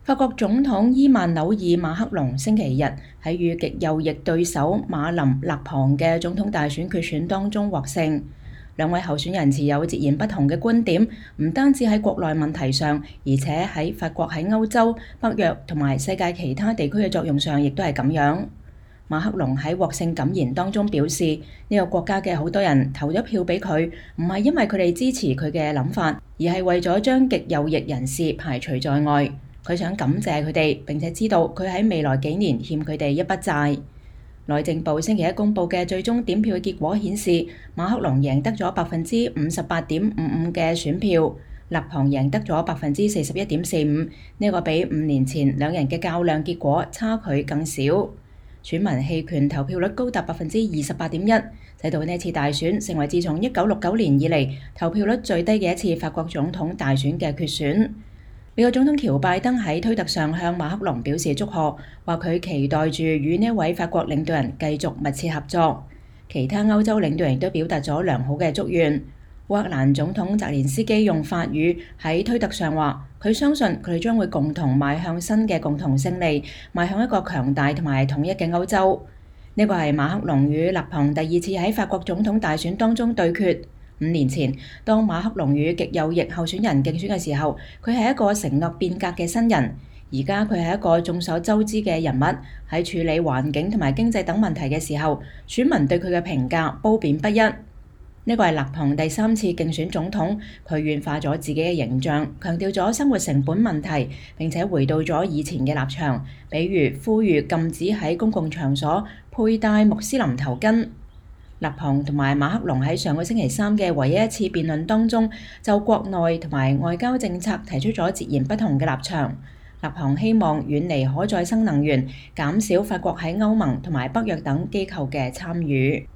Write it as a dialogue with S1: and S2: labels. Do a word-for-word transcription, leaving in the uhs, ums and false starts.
S1: 法國總統伊曼紐爾馬克龍星期日喺與極右翼對手馬林勒龐嘅總統大選決選當中獲勝。兩位候選人持有截然不同嘅觀點，唔單止喺國內問題上，而且喺法國喺歐洲、北約同埋世界其他地區嘅作用上，亦都係咁樣。馬克龍喺獲勝感言當中表示，呢個國家嘅好多人投咗票俾佢，唔係因為佢哋支持佢嘅諗法，而係為咗將極右翼人士排除在外。佢想感謝佢哋，並且知道佢喺未來幾年欠佢哋一筆債。內政部星期一公佈嘅最終點票結果顯示，馬克龍贏得咗百分之五十八點五五嘅選票，勒龐贏得咗百分之四十一點四五，呢個比五年前兩人嘅較量結果差距更少。選民棄權投票率高達百分之二十八點一，使到呢次大選成為自從一九六九年以嚟投票率最低嘅一次法國總統大選嘅決選。美國總統喬拜登喺推特上向馬克龍表示祝賀，話佢期待住與呢位法國領導人繼續密切合作。其他歐洲領導人都表達咗良好嘅祝願。烏克蘭總統澤連斯基用法語喺推特上話，佢相信佢哋將會共同邁向新嘅共同勝利，邁向一個強大同埋統一嘅歐洲。呢個係馬克龍與勒龐第二次喺法國總統大選當中對決。五年前，當馬克龍與極右翼候選人競選嘅時候，佢係一個承諾變革嘅新人。而家佢係一個眾所周知嘅人物，喺處理環境同埋經濟等問題嘅時候，選民對佢嘅評價褒貶不一。呢個係勒龐第三次競選總統，佢軟化咗自己嘅形象，強調咗生活成本問題，並且回到咗以前嘅立場，比如呼籲禁止喺公共場所佩戴穆斯林頭巾。勒龐同埋馬克龍喺上個星期三嘅唯一一次辯論當中，就國內同埋外交政策提出咗截然不同嘅立場。勒龐希望遠離可再生能源，減少法國喺歐盟同埋北約等機構嘅參與。